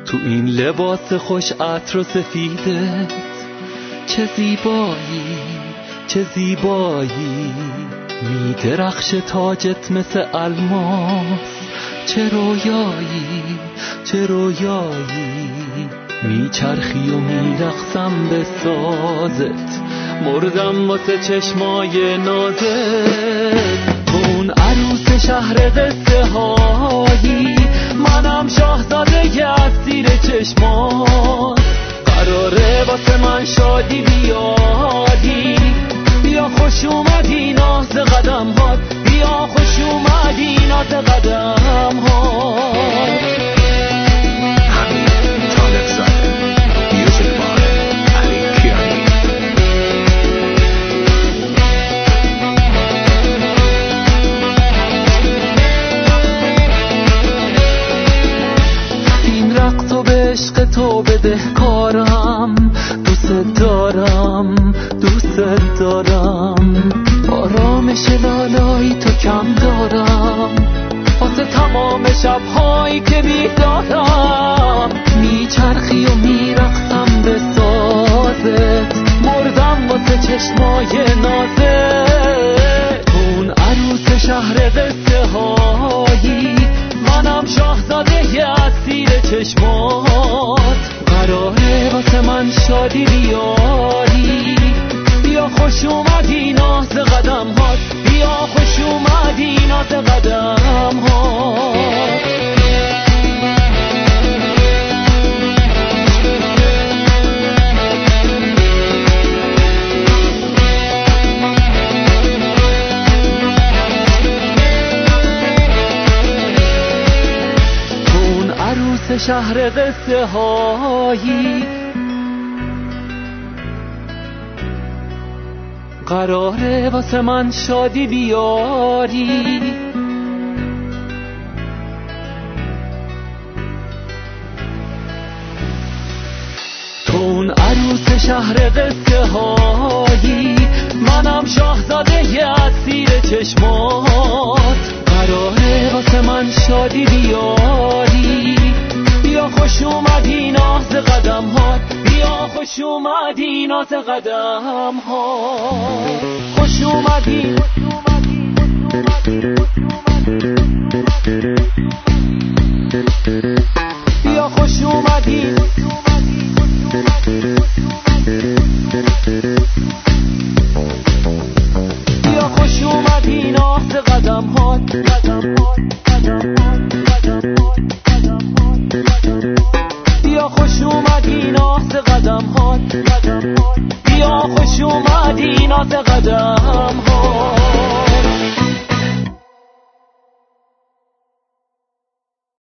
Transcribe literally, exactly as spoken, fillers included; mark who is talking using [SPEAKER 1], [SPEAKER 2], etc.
[SPEAKER 1] تو این لباس خوش عطر و سفیدت چه زیبایی، چه زیبایی، می درخش تاجت مثل الماس، چه رویایی، چه رویایی، می چرخی و می رقصم به سازت، مردم واسه چشمای نازت. تو اون عروس شهر قصه هایی، منم شاهزاده از زیر چشمات، قراره واسه من شادی بیاری، بیا خوش اومدی ناز قدم هات، بیا خوش اومدی ناز قدم هات.
[SPEAKER 2] همین طالب زاده، میوزیک باره علی کیانی.
[SPEAKER 1] این رقص و به عشق تو بده کارم، دوست دارم، دوست دارم، آرامش لالایی تو کم دارم، واسه تمام شبهایی که بیدارم، میچرخی و میرقصم به سازت، مردم واسه چشمای نازت. تو اون عروس شهر قصه هایی، منم شاهزاده از زیر چشمات، قراره واسه من شادی بیاری، بیا خوش اومدی ناز قدم هات، بیا خوش اومدی ناز قدم هات. تو اون عروس شهر قصه هایی، قراره واسه من شادی بیاری، تو اون عروس شهر قصه هایی، منم شاهزاده از زیر چشمات، قراره واسه من شادی بیاری، بیا خوش اومدی ناز قدم هات، بیا خوش اومدی ناز قدم هات، خوش اومدی. بیا خوش اومدی. بیا خوش اومدی ناز قدم هات، قدم هات، قدم هات، قدم هات، قدم هات. بیا خوش اومدی ناز قدم هات، قدم هات، بیا خوش اومدی ناز قدم